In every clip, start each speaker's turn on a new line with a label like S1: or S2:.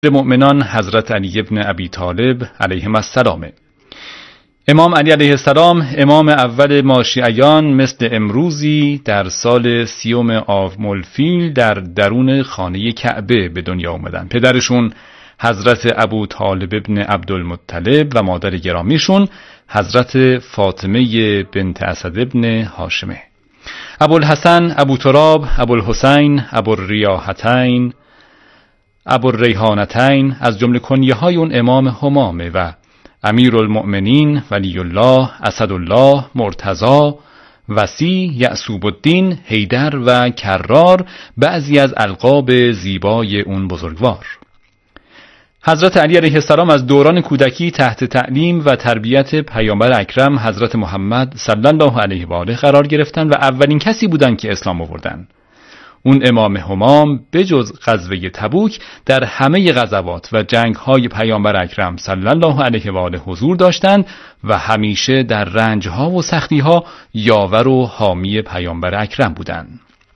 S1: مؤمنان حضرت علی بن ابی طالب علیهم السلام. امام علی علیه السلام امام اول ماشیعیان مثل امروزی در سال 30 آوملفیل در درون خانه کعبه به دنیا آمدن. پدرشون حضرت ابو طالب ابن عبدالمطلب و مادر گرامیشون حضرت فاطمه بنت اسد ابن هاشمه. ابوالحسن، ابو تراب، ابوالحسین، ابوالریاحتین، ابوالریحانتین از جمله کنیه های اون امام همامه و امیرالمؤمنین، ولی الله، اسدالله، مرتضی، وصی، یعصوب الدین، حیدر و کرار بعضی از القاب زیبای اون بزرگوار. حضرت علی علیه السلام از دوران کودکی تحت تعلیم و تربیت پیامبر اکرم حضرت محمد صلی الله علیه و آله قرار گرفتن و اولین کسی بودن که اسلام آوردن. اون امام همام بجز غزوه تبوک در همه غزوات و جنگ‌های پیامبر اکرم صلی الله علیه و آله حضور داشتند و همیشه در رنج‌ها و سختی‌ها یاور و حامی پیامبر اکرم بودند.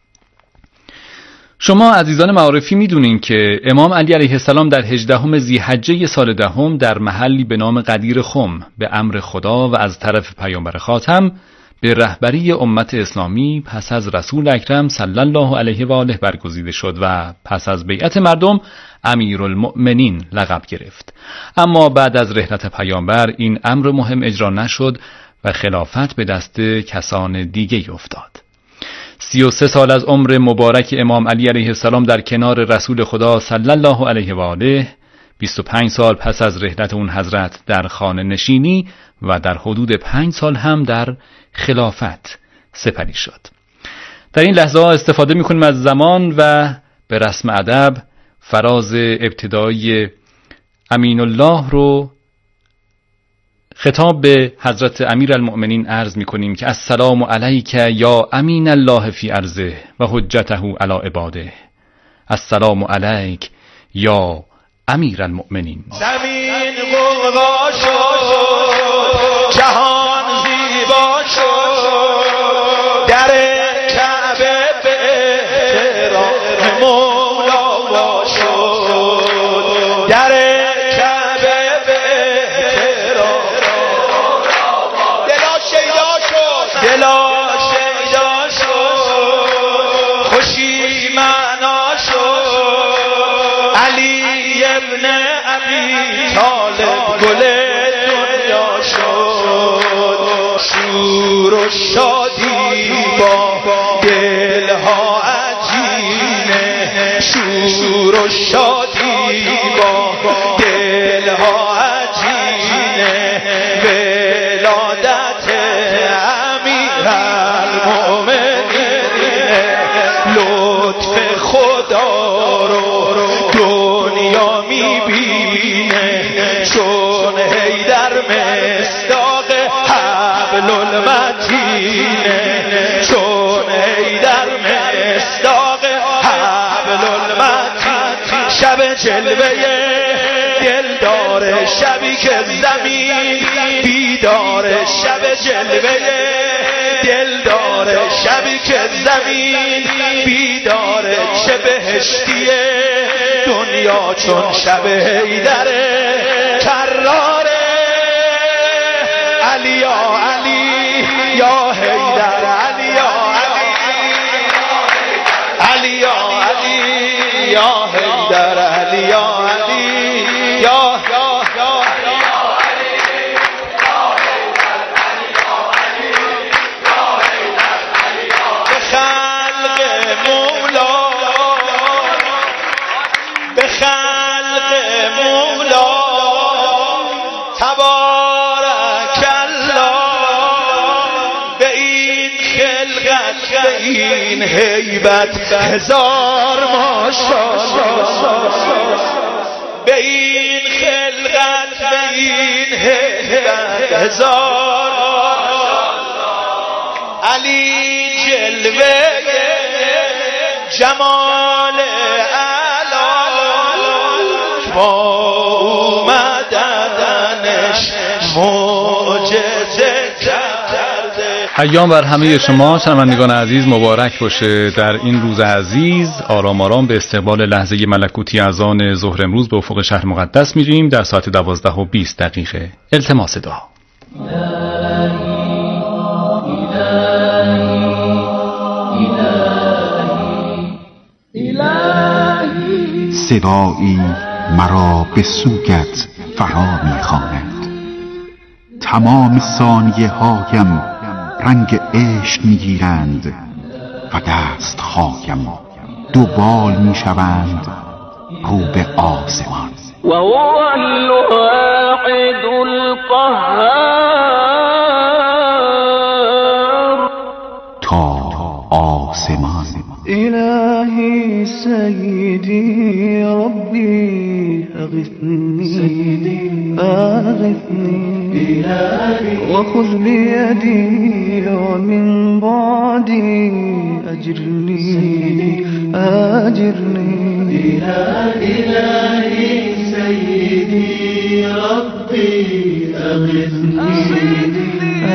S1: شما عزیزان معارفی میدونین که امام علی علیه السلام در 18 ذی‌حجه سال دهم در محلی به نام قدیر خم به امر خدا و از طرف پیامبر خاتم به رهبری امت اسلامی پس از رسول اکرم صلی الله علیه و آله برگزیده شد و پس از بیعت مردم امیرالمؤمنین لقب گرفت. اما بعد از رحلت پیامبر این امر مهم اجرا نشد و خلافت به دست کسان دیگه افتاد. 33 سال از عمر مبارک امام علی علیه السلام در کنار رسول خدا صلی الله علیه و آله، 25 سال پس از رحلت اون حضرت در خانه نشینی و در حدود 5 سال هم در خلافت سپری شد. در این لحظه ها استفاده میکنیم از زمان و به رسم ادب فراز ابتدایی امین الله رو خطاب به حضرت امیرالمؤمنین عرض میکنیم که السلام علیک یا امین الله فی ارضه و حجته علی عباده. السلام علیک یا امیرالمؤمنین.
S2: زمین غوغا شد، جهان زیبا شد، در کعبه به احترام مولا وا شد، در کعبه به احترام دلا شیدا شد، دلا شیدا شد، خوشی معنا شد، علی ابن ابی طالب گل دنیا شد، شور و شادی با دلها عجینه، شور و شادی با دلها عجینه، ولادت امیرالمؤمنین، لطف خدا رو دنیا میبینه، چون حیدر مصداق حبل المتینه، چون حیدر مصداق حبل المتین. شب جلوه دلدار، شبی که زمین بیدار، شب جلوه دلدار، شبی که زمین بیداره، چه بهشتیه دنیا چون شب حیدر کراره. علی یا علی یا حیدر، علی یا علی، علی یا علی یا حیدر، علی یا علی یا خلق مولا تبارک الله، به این خلقت به این هیبت هزار ماشاءالله، به این خلقت به این هیبت هزار ماشاءالله. علی جلوه جمال با اومدنش معجزه کرده،
S1: ایام بر همه شما شنوندگان عزیز مبارک باشه. در این روز عزیز آرام آرام به استقبال لحظه ملکوتی اذان ظهر امروز به افق شهر مقدس میریم در ساعت 12:20. التماس دعا.
S3: صدایی مرا به سویت فرا می‌خواند، تمام ثانیه هایم رنگ عشق می‌گیرند و دست‌هایم دوبال می‌شوند رو به آسمان.
S2: و هو الواحد القهار.
S3: تا آسمان.
S2: إلهي سيدي ربي أغثني وخذ بيدي ومن بعدي أجرني إلهي سيدي ربي أغثني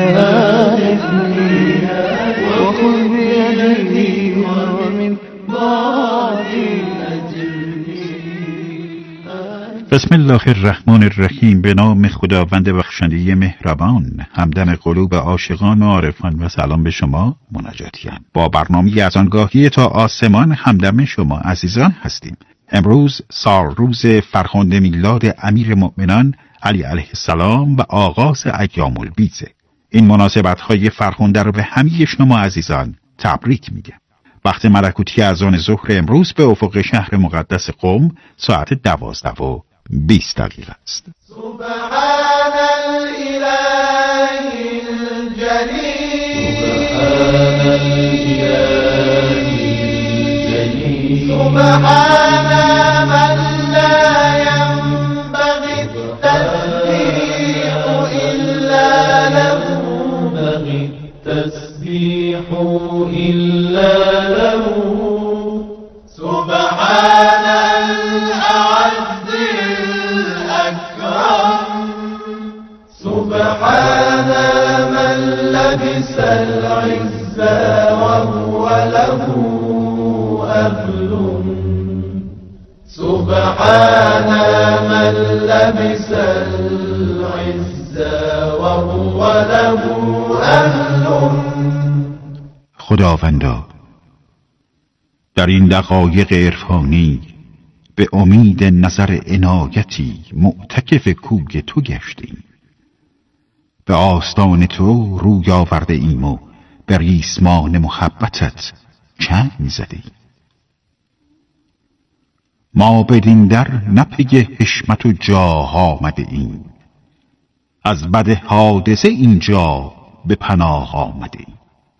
S2: وخذ بيدي ومن بعدي أجرني.
S3: بسم الله الرحمن الرحیم. به نام خداوند بخشنده مهربان. همدم قلوب عاشقان و عارفان و سلام به شما مناجاتیان. با برنامه از آنگاهی تا آسمان همدم شما عزیزان هستیم. امروز سال روز فرخنده میلاد امیر مؤمنان علی علیه السلام و آغاز ایام البیض. این مناسبت‌های فرخنده رو به همه شما عزیزان تبریک میگم. وقت ملکوتی اذان ظهر امروز به افق شهر مقدس قم ساعت 12:20 است.
S2: سبحان الإله الجليل سبحان من لا ينبغي التسبيح إلا له سبحان الأعز الأكرم سبحان من لبس العز وهو له أهل سبحان من لبس العز وهو له أهل.
S3: خداوندا، در این دقایق عرفانی به امید نظر عنایتی معتکف کوی تو گشتیم. به آستان تو روی آورده ایم و به ریسمان محبتت چنگ زدیم. ما بدین در نپی حشمت و جاه آمده ایم، از بد حادثه اینجا به پناه آمده ایم.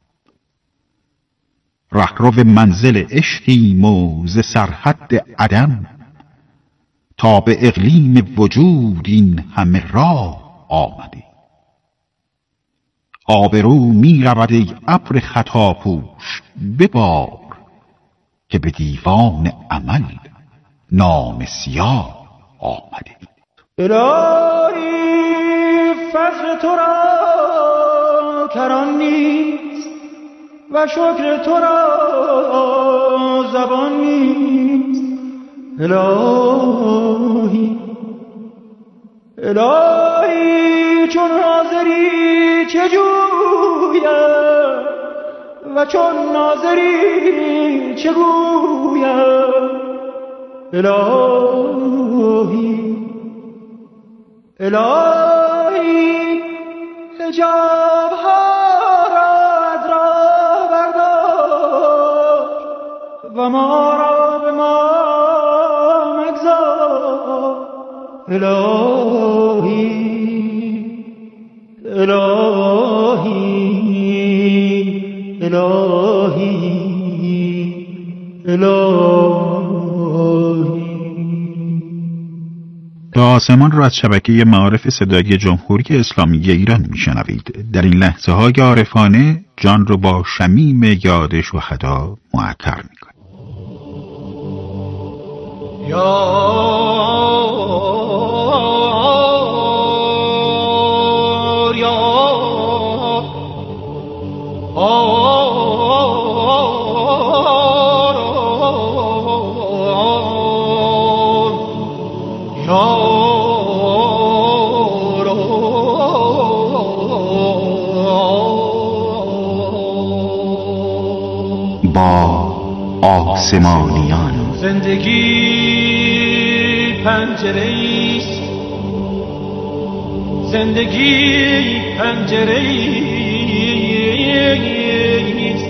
S3: رهرو منزل عشقیم و ز سرحد عدم تا به اقلیم وجود این همه راه آمده. آبرو می رود ای ابر خطاپوش ببار، که به دیوان عمل نام سیاه آمده.
S2: الهی فضل تو را کران نیست و شکر تو را زبان نیست. الهی چون حاضری چه جویم و چون ناظری چه گویم. الهی حجاب ها را از راه بردار و ما را به ما مگذار.
S3: به آسمان را از شبکه معارف صدای جمهوری اسلامی ایران میشنوید. در این لحظه های عارفانه جان رو با شمیم یاد شهدا معطر میکنید. با آسمانیان
S2: زندگی پنجره‌ایست، زندگی پنجره‌ایست،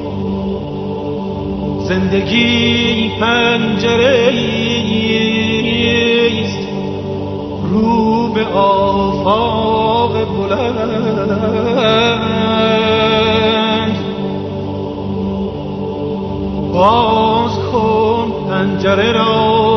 S2: زندگی پنجره‌ایست، رو به آفاق بلند. باز کن پنجره را،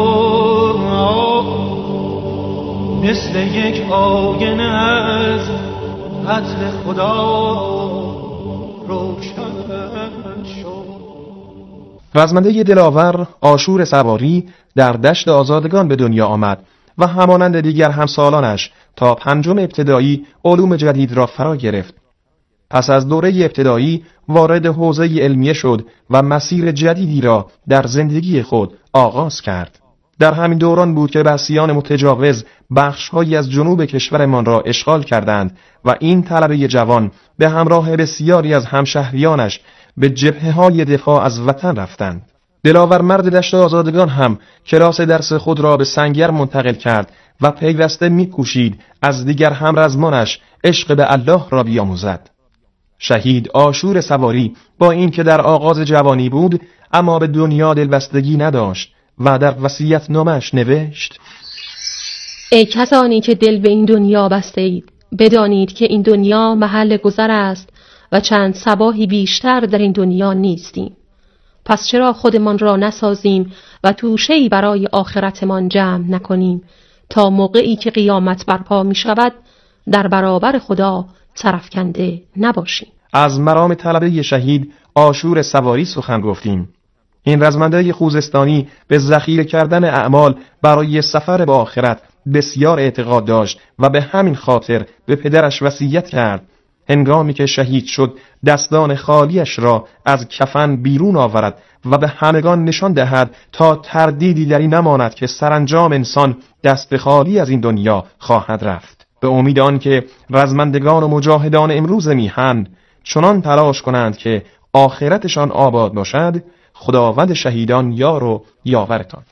S2: مثل یک آینه از عطر خدا روشن شد.
S4: رزمنده دلاور عاشور سواری در دشت آزادگان به دنیا آمد و همانند دیگر همسالانش تا پنجم ابتدایی علوم جدید را فرا گرفت. پس از دوره ابتدایی وارد حوزه علمیه شد و مسیر جدیدی را در زندگی خود آغاز کرد. در همین دوران بود که بسیان متجاوز بخش‌هایی از جنوب کشورمان را اشغال کردند و این طلبه جوان به همراه بسیاری از همشهریانش به جبهه‌های دفاع از وطن رفتند. دلاور مرد دشت آزادگان هم کلاس درس خود را به سنگر منتقل کرد و پیوسته می‌کوشید از دیگر همرزمانش عشق به الله را بیاموزد. شهید عاشور سواری با این که در آغاز جوانی بود اما به دنیا دلبستگی نداشت و در وصیت‌نامه‌اش نوشت:
S5: ای کسانی که دل به این دنیا بسته اید، بدانید که این دنیا محل گذر است و چند صباحی بیشتر در این دنیا نیستیم. پس چرا خودمان را نسازیم و توشه‌ای برای آخرتمان جمع نکنیم تا موقعی که قیامت برپا می شود در برابر خدا سرفکنده نباشیم.
S4: از مرام طلبه شهید عاشور سواری سخن گفتیم. این رزمنده خوزستانی به ذخیره کردن اعمال برای سفر به آخرت بسیار اعتقاد داشت و به همین خاطر به پدرش وصیت کرد هنگامی که شهید شد دستان خالیش را از کفن بیرون آورد و به همگان نشان دهد تا تردیدی در این نماند که سرانجام انسان دست خالی از این دنیا خواهد رفت. به امید آن که رزمندگان و مجاهدان امروز میهن چنان تلاش کنند که آخرتشان آباد باشد، خداوند شهیدان یار و یاورتان.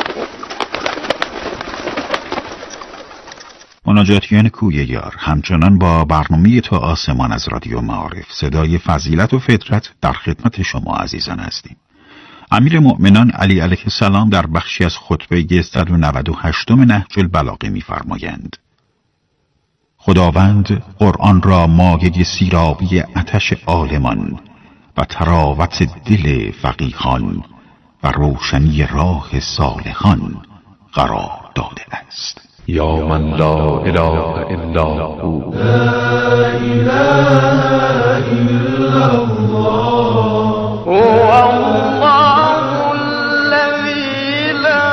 S3: مناجاتیان کوی یار همچنان با برنامه تا آسمان از رادیو معارف صدای فضیلت و فطرت در خدمت شما عزیزان هستیم. امیر مؤمنان علی علیه السلام در بخشی از خطبه 198 نهج البلاغه می‌فرمایند: خداوند قرآن را مایه سیرابی آتش عالمان و تراوت دل فقیهان و روشنی راه صالحان قرار داده است.
S6: یا من لا اله الا هو،
S2: لا اله الا الله، هو الله الذی لا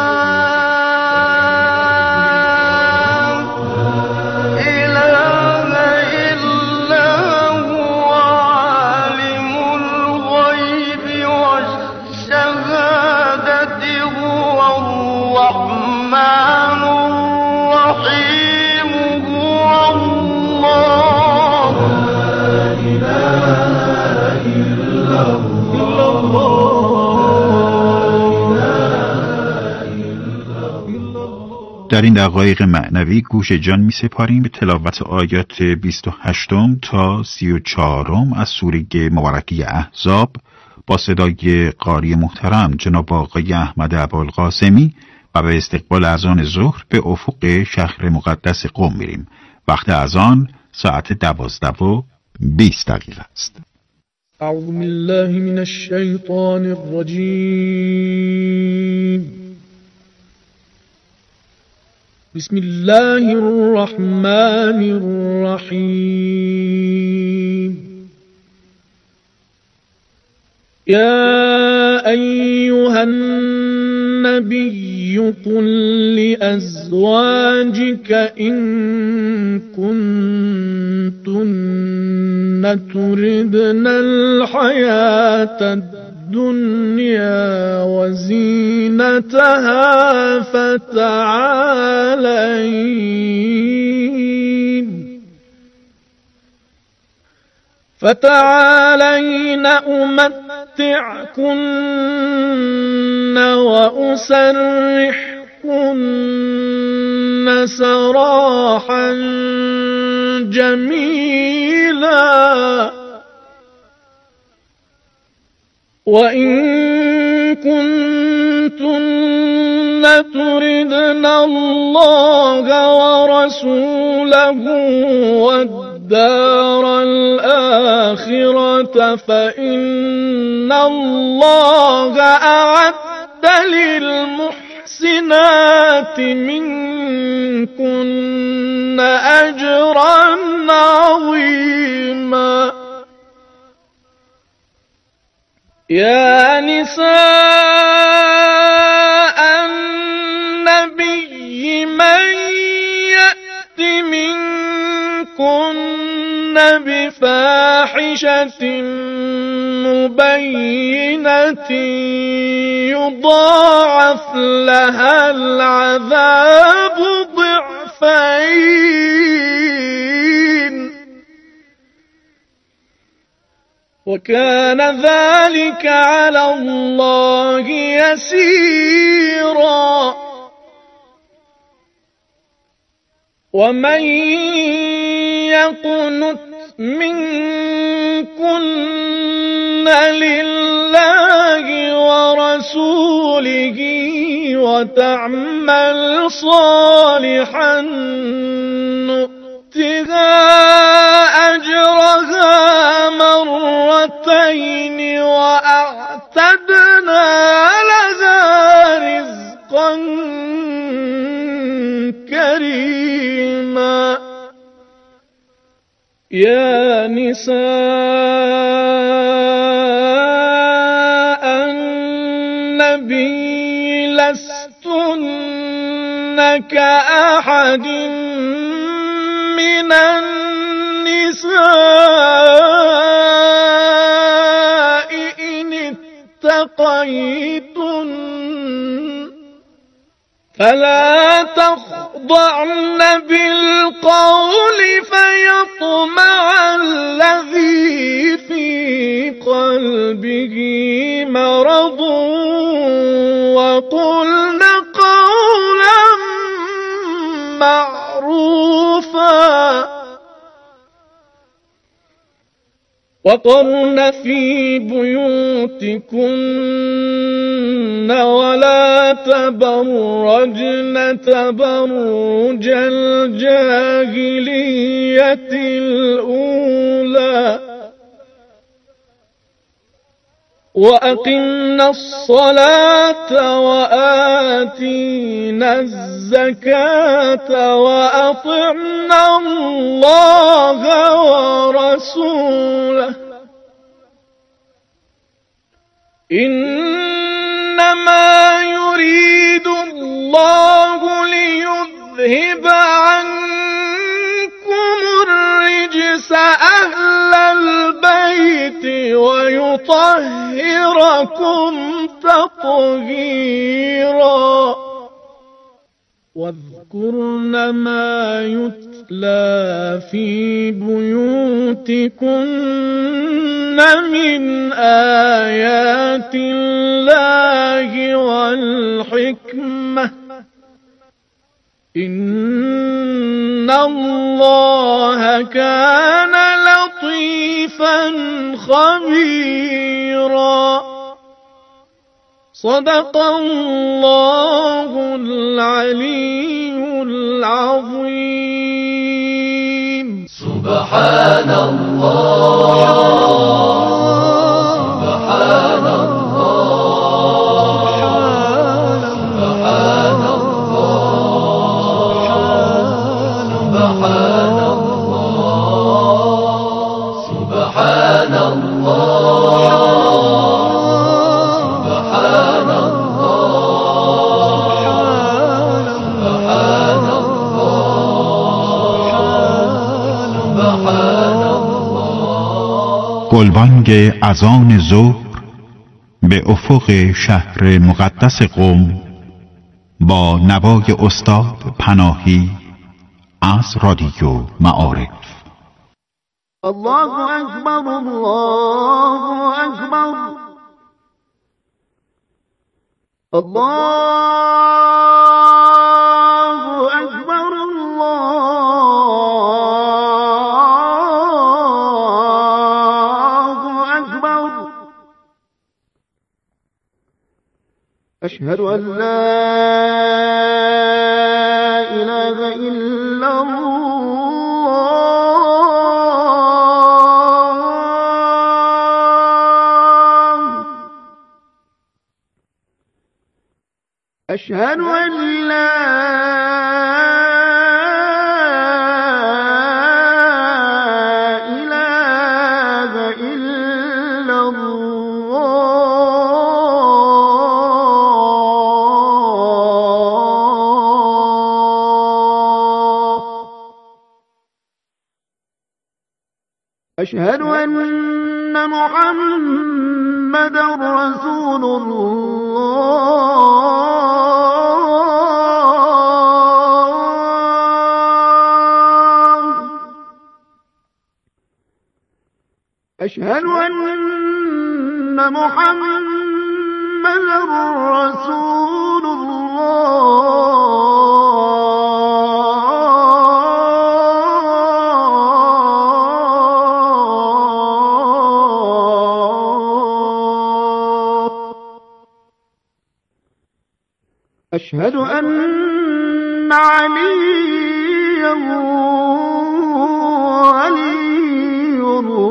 S2: اله الا هو، عالم الغیب والشهادة، هو الرحمن الرحیم، هو الله، لا اله الا الله.
S3: در این دقایق معنوی گوش جان می سپاریم به تلاوت آیات 28 تا 34 از سوره مبارکه احزاب با صدای قاری محترم جناب آقای احمد ابوالقاسمی و به استقبال اذان ظهر به افق شهر مقدس قم میریم. وقت اذان ساعت 12:20 است.
S2: اعوذ بالله من الشیطان الرجیم. بسم الله الرحمن الرحیم. یا ایها النبی قل لأزواجك إن كنتن تردن الحياة
S7: الدنيا وزينتها فتعالين أمتعكن وأسرحكن سراحا جميلا وإن كنتن تردن الله ورسوله والدار الآخرة فإن الله أعد للمحسنات منكن أجرا عظيما. يا نساء النبي من يأت منكن بفاحشة مبينة يضاعف لها العذاب ضعفين وكان ذلك على الله يسيرا. ومن يقنت منكن لله ورسوله وتعمل صالحا نؤتها أجرها مرتين وأعتدنا لها رزقا كريما. يا نساء النبي لستن كأحد من النساء إن اتقيتن فلا تخضعن بالقول فيطمع الذي في قلبه مرض وقلن قولا معروفا وقرن في بيوتكن ولا تبرجن تبرج الجاهلية الأولى وأقمنا الصلاة وآتينا الزكاة وأطعنا الله ورسوله إنما يريد الله ليذهب عنكم الرجس أهل البيت ويطهركم تطهيرا واذكرن ما يتلى في بيوتكن من آيات الله والحكمة إن الله كان لطيفا خبيرا. صدق الله العلي العظيم.
S8: سبحان الله سبحان الله سبحان الله سبحان الله
S3: گلبانگ اذان ظهر به افق شهر مقدس قم با نوای استاد پناهی از رادیو معارف.
S7: الله اکبر الله اکبر الله اکبر الله اکبر اشهد ان لا اله الا الله اشهد ان لا اله الا الله اشهد ان محمدا رسول الله اشهد ان محمدا رسول الله أشهد أن عليا ولي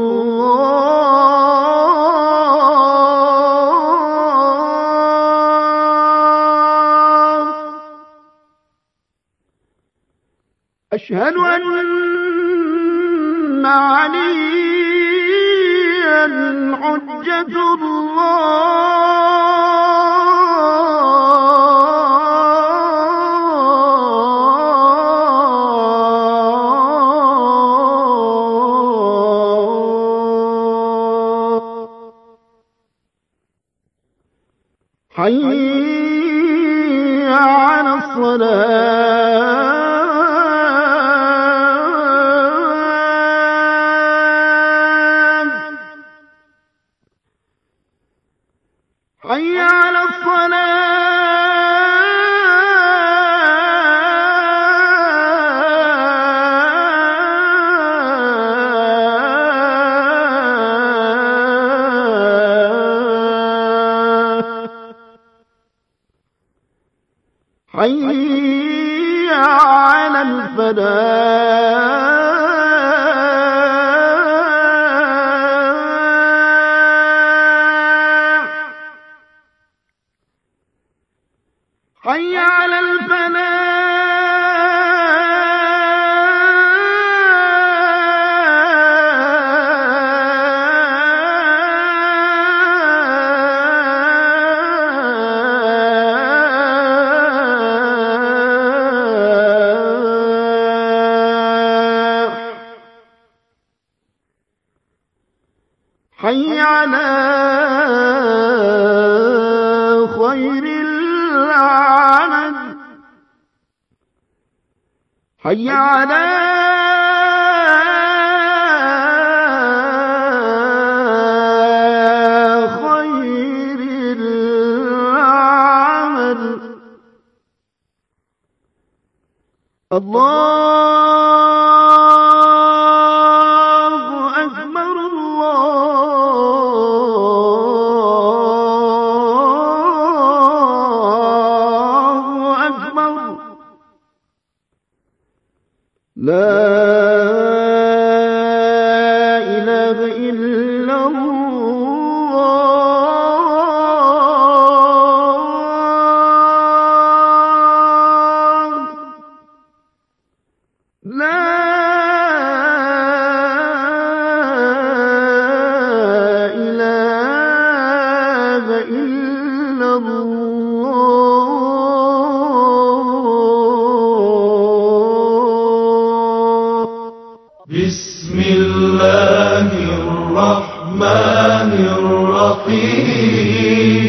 S7: الله أشهد أن عليا حجة الله حي على الصلاة حي على الصلاة حي على الفلاح حي على الفلاح حي على خير العمل حي على خير العمل الله أكبر الله أكبر لا إله إلا الله لا إله إلا الله
S8: بسم الله الرحمن الرحيم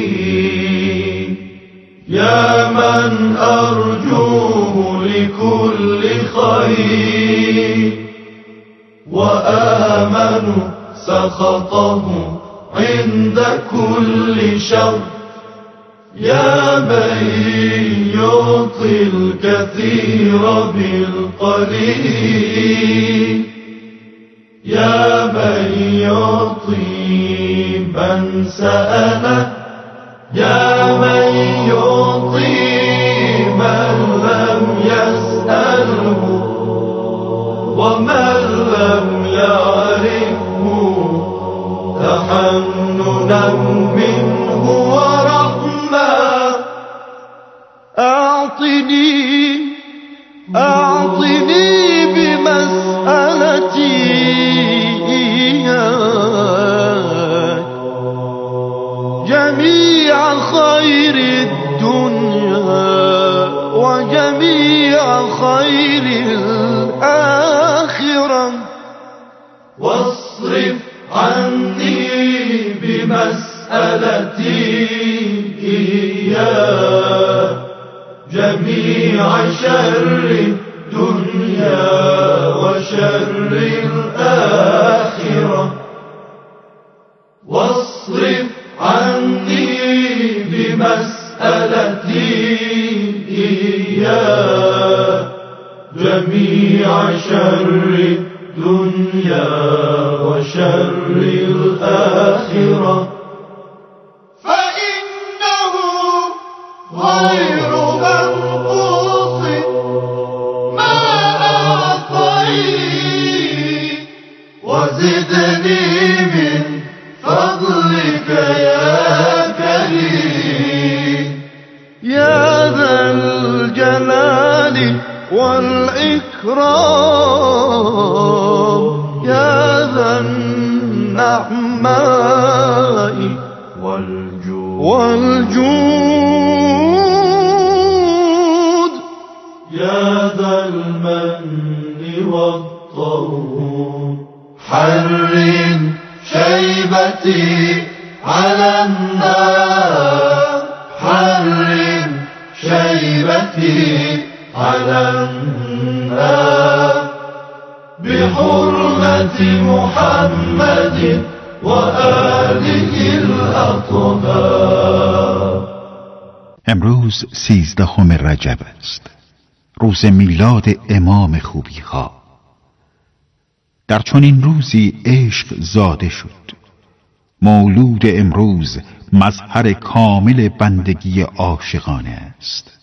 S8: بكل خير وآمنوا سخطه عند كل شر يا من يعطي الكثير بالقليل يا من يعطي من سأله يا من يعطي من لم يسأله ومن لم يعرفه تحننا منه ورحمة أعطني بمسألتي إياك جميع خير الدنيا وجميع خير الآخرة واصرف عني بمسألتي إياك جميع شر الدنيا وشر الآخرة واصرف عني بمسألتي إياك جميع شر الدنيا وشر الآخرة فإنه غير منقوص ما أعطيت وزدني من فضلك يا كريم يا ذا الجلال والإكرام يا ذا النعماء والجود يا ذا المن والطول حرم شيبتي على النار حرم شيبتي على النار بحرمة محمد وآله الأطهار.
S3: امروز 13 رجب است، روز میلاد امام خوبی‌ها. در چنین روزی عشق زاده شد. مولود امروز مظهر کامل بندگی عاشقانه است.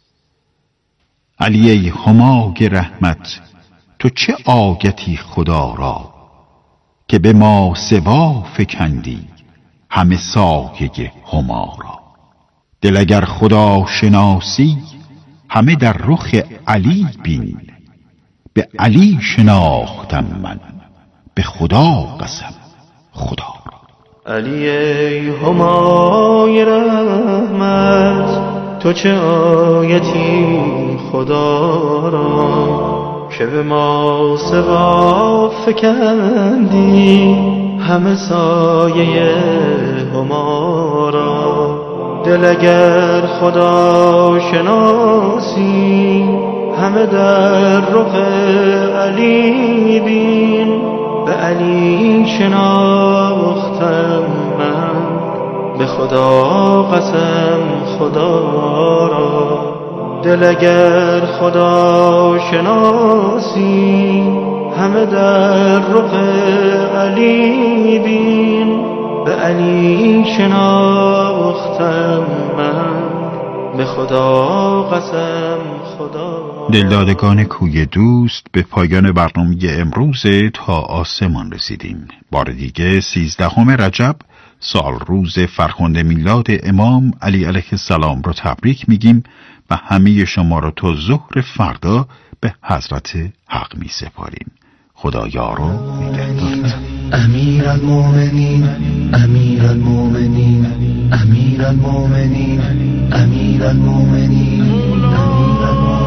S3: علی ای همای رحمت، تو چه آیتی خدا را که به ما سوا فکندی همه سایه هما را. دل اگر خدا شناسی همه در رخ علی بین، به علی شناختم من به خدا قسم خدا را.
S8: علی ای همای رحمت، تو چه آیتی خدا را که به ما سوا فکندی همه سایه هما را. دل اگر خدا شناسی همه در رخ علی بین، به علی شناختم من به خدا قسم خدا را. دل اگر خدا شناسی همه در رخ علی بین، به علی شناختم من به خدا قسم خدا.
S3: دلدادگان کوی دوست، به پایان برنامه امروز تا آسمان رسیدیم. بار دیگه 13 رجب سال روز فرخنده میلاد امام علی علیه السلام رو تبریک میگیم و همه شما رو تا ظهر فردا به حضرت حق می سپاریم. خدا یار و نگهدارت.
S9: امیر المؤمنین امیر المؤمنین امیر المؤمنین امیر المؤمنین امیر المؤمنین.